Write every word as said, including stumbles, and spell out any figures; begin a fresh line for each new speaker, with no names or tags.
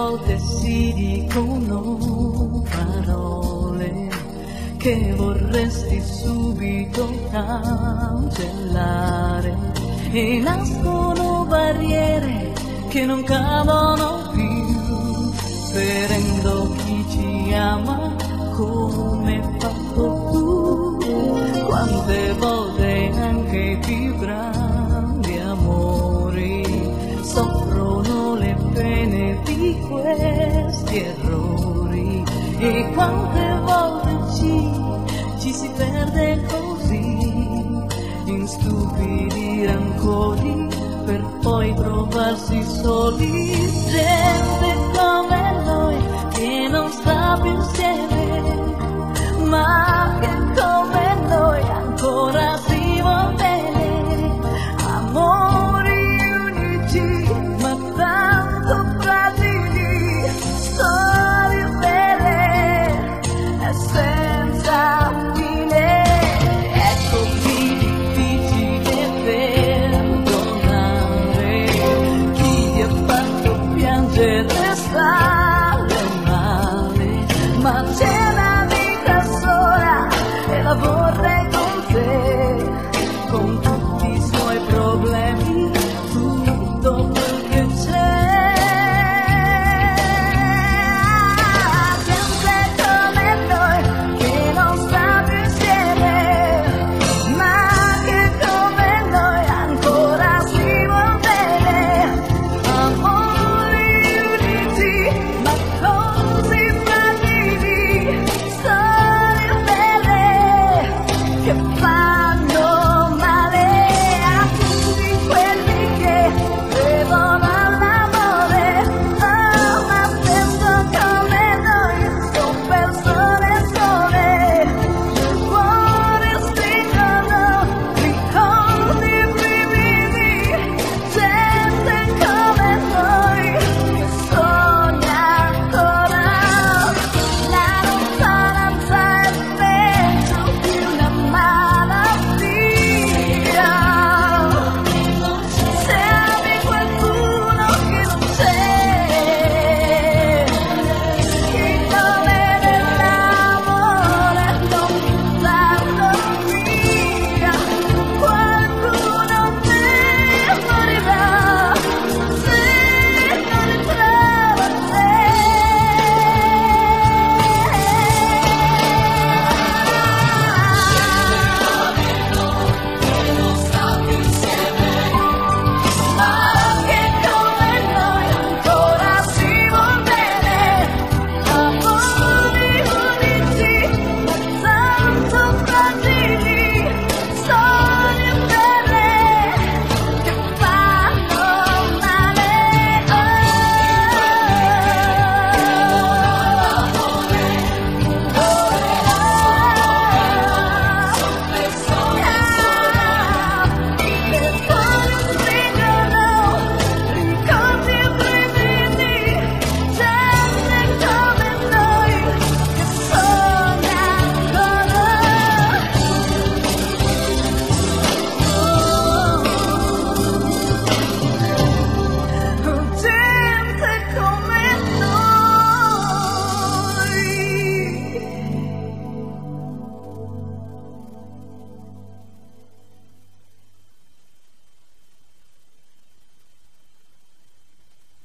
volte si dicono parole che vorresti subito cancellare e nascono barriere che non cadono più, ferendo chi ci ama come hai fatto tu. Quante volte anche i più grandi amori soffrono le pene di questi errori, e quante volte ci, ci si perde così in stupidi rancori per poi trovarsi soli. Gente come noi che non sta più insieme